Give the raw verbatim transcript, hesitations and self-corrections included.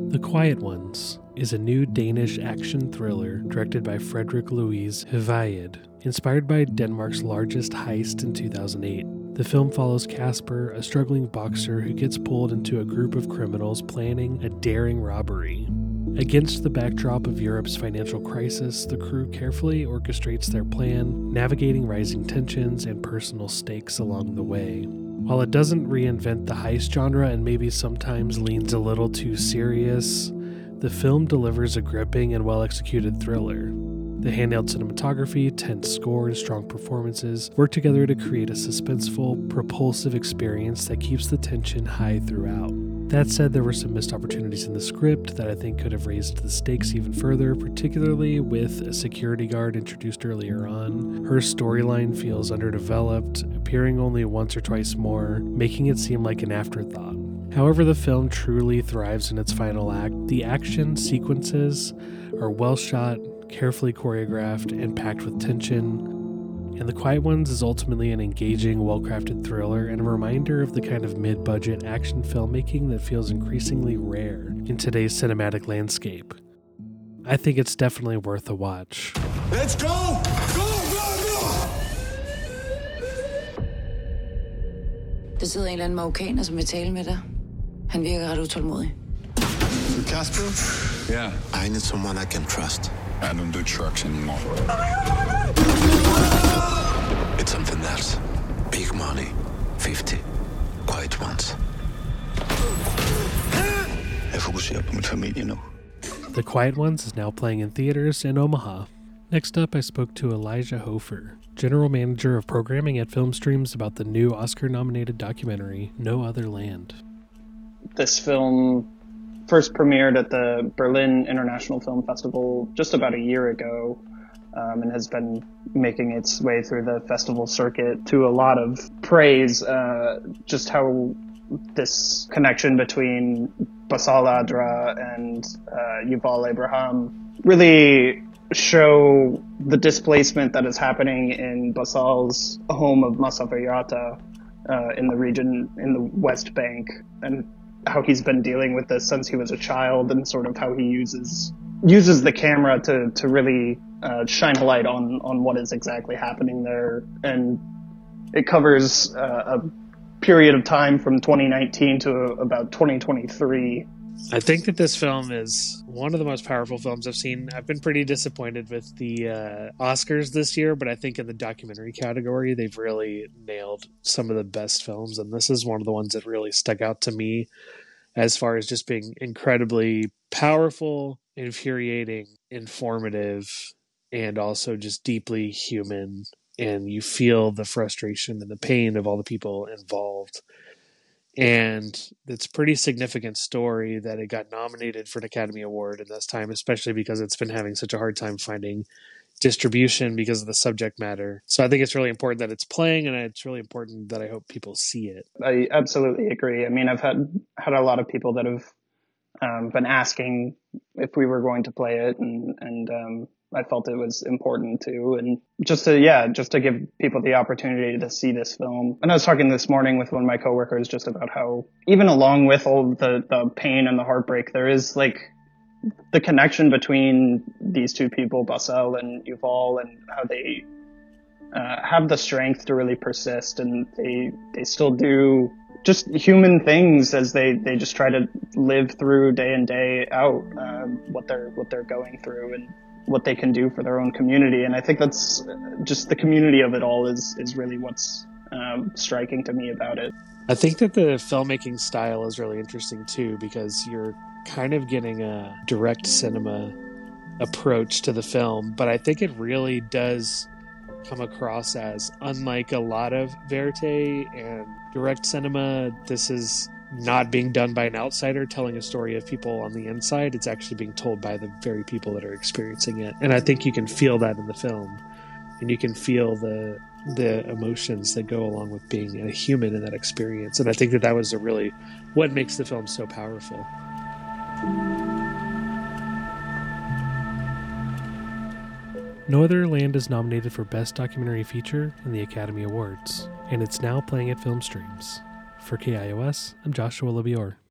The Quiet Ones is a new Danish action thriller directed by Frederick Louis Hviid, inspired by Denmark's largest heist in two thousand eight. The film follows Casper, a struggling boxer who gets pulled into a group of criminals planning a daring robbery. Against the backdrop of Europe's financial crisis, the crew carefully orchestrates their plan, navigating rising tensions and personal stakes along the way. While it doesn't reinvent the heist genre and maybe sometimes leans a little too serious, the film delivers a gripping and well-executed thriller. The handheld cinematography, tense score, and strong performances work together to create a suspenseful, propulsive experience that keeps the tension high throughout. That said, there were some missed opportunities in the script that I think could have raised the stakes even further, particularly with a security guard introduced earlier on. Her storyline feels underdeveloped, appearing only once or twice more, making it seem like an afterthought. However, the film truly thrives in its final act. The action sequences are well shot, carefully choreographed, and packed with tension. And The Quiet Ones is ultimately an engaging, well-crafted thriller and a reminder of the kind of mid-budget action filmmaking that feels increasingly rare in today's cinematic landscape. I think it's definitely worth a watch. Let's go! Go, go, go! Der sidder en eller anden marokkaner, som vil tale med dig. Han virker ret utålmodig. Casper? Yeah. I need someone I can trust. I don't do trucks anymore. It's something else. Big money. fifty. Quiet ones. Jeg fokuserer på min familie nu. The Quiet Ones is now playing in theaters in Omaha. Next up, I spoke to Elijah Hofer, General Manager of Programming at Filmstreams, about the new Oscar-nominated documentary, No Other Land. This film first premiered at the Berlin International Film Festival just about a year ago, um, and has been making its way through the festival circuit to a lot of praise, uh, just how this connection between Basal Adra and uh, Yuval Abraham really show the displacement that is happening in Basal's home of Masafer Yatta uh, in the region, in the West Bank, and how he's been dealing with this since he was a child, and sort of how he uses uses the camera to to really uh, shine a light on on what is exactly happening there. And it covers uh, a period of time from twenty nineteen to about twenty twenty-three. I think that this film is one of the most powerful films I've seen. I've been pretty disappointed with the uh, Oscars this year, but I think in the documentary category, they've really nailed some of the best films. And this is one of the ones that really stuck out to me as far as just being incredibly powerful, infuriating, informative, and also just deeply human. And you feel the frustration and the pain of all the people involved. And it's a pretty significant story that it got nominated for an Academy Award in this time, especially because it's been having such a hard time finding distribution because of the subject matter. So I think it's really important that it's playing, and it's really important that I hope people see it. I absolutely agree. I mean, I've had had a lot of people that have um, been asking if we were going to play it, and and um, I felt it was important too, and just to yeah, just to give people the opportunity to see this film. And I was talking this morning with one of my coworkers just about how even along with all the the pain and the heartbreak, there is like the connection between these two people, Basal and Yuval, and how they uh, have the strength to really persist, and they they still do just human things as they, they just try to live through day in, day out um, what they're what they're going through and what they can do for their own community. And I think that's just the community of it all is is really what's um, striking to me about it. I think that the filmmaking style is really interesting too, because you're kind of getting a direct cinema approach to the film, but I think it really does come across as, unlike a lot of verite and direct cinema, this is not being done by an outsider telling a story of people on the inside. It's actually being told by the very people that are experiencing it. And I think you can feel that in the film, and you can feel the the emotions that go along with being a human in that experience. And I think that that was a really what makes the film so powerful. No Other Land is nominated for Best Documentary Feature in the Academy Awards, and it's now playing at Filmstreams. For K I O S, I'm Joshua LaBior.